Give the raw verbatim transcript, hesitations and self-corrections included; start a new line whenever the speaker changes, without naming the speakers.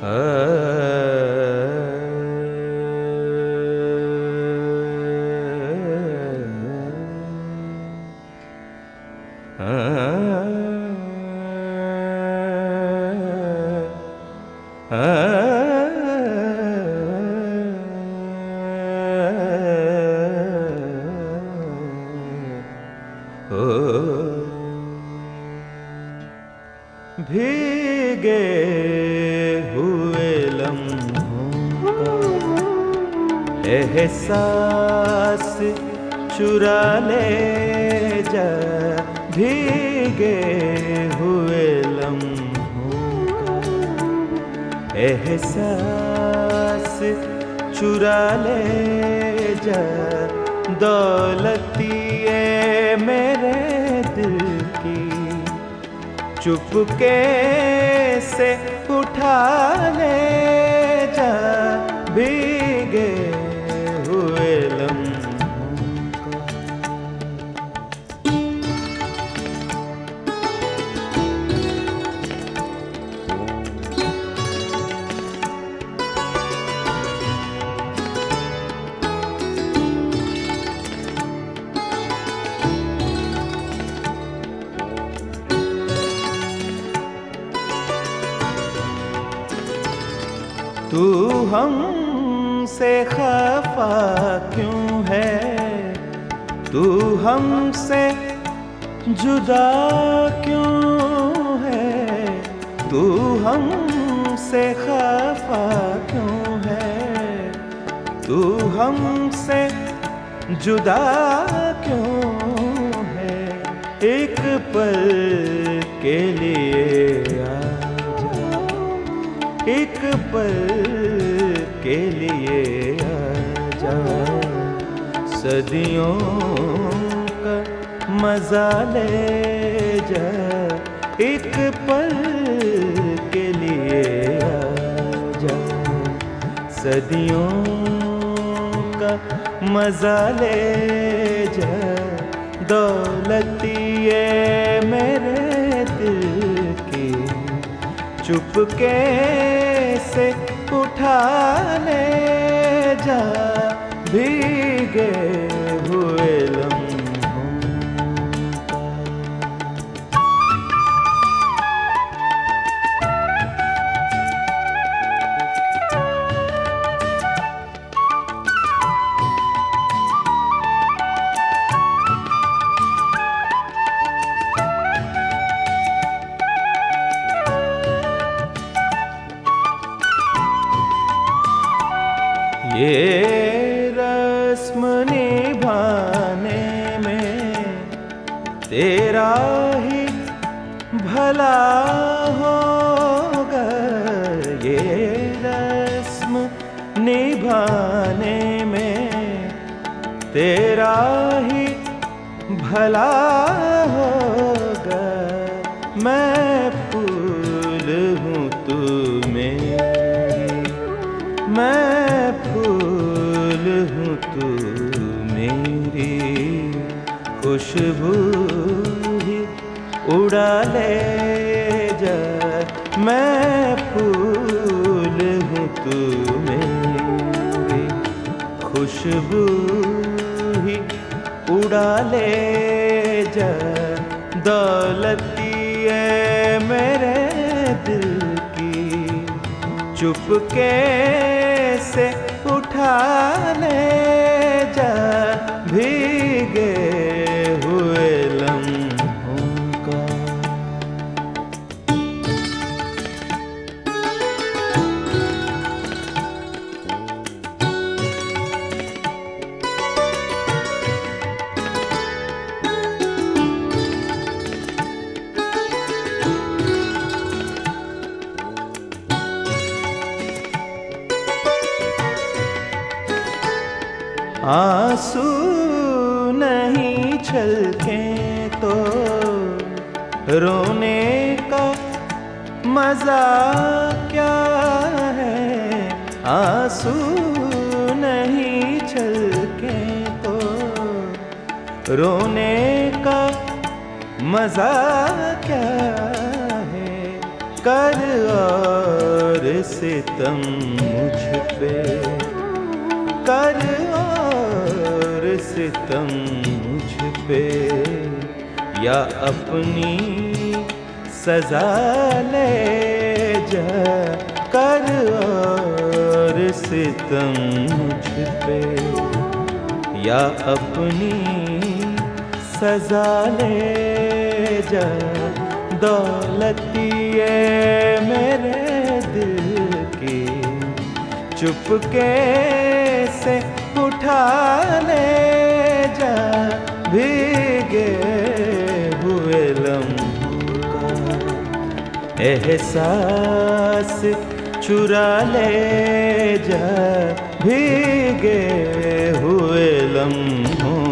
भीगे हुए लम्हों का एहसास चुरा ले जा, भीगे हुए लम्हों का एहसास चुरा ले जा, दौलतिए मेरे दिल की चुपके से उठा ले जा, भीगे हुए लम्हों का। तू हमसे खफा क्यों है, तू हमसे जुदा क्यों है, तू हमसे खफा क्यों है, तू हमसे जुदा क्यों है। एक पल के लिए आ जा, एक पल के लिए आजा, सदियों का मजा ले जा, एक पल के लिए आजा, सदियों का मजा ले जा, दौलतिए मेरे दिल की चुपके से उठा ले जा, भीगे हुए लम्हों का। ये रस्म निभाने में तेरा ही भला होगा, ये रस्म निभाने में तेरा ही भला होगा। मैं फूल हूँ तू मेरी, मैं फूल हूँ तू मेरी, खुशबू ही उड़ा ले जा, मैं फूल हूँ तू मेरी, खुशबू ही उड़ा ले जा, दौलतिए मेरे दिल की चुपके से उठा ले जा, भीगे हुए लम्हों का। आंसू नहीं छलके तो रोने का मजा क्या है, आंसू नहीं छलके तो रोने का मजा क्या है। कर और सितम मुझ पे, कर और सितम मुझ पे, या अपनी सजा ले जा, कर और सितम मुझ पे, या अपनी सजा ले जा। दौलतिए मेरे दिल की चुपके से उठा ले जा, भीगे हुए लम्हों का एहसास चुरा ले जा, भीगे हुए लम्हों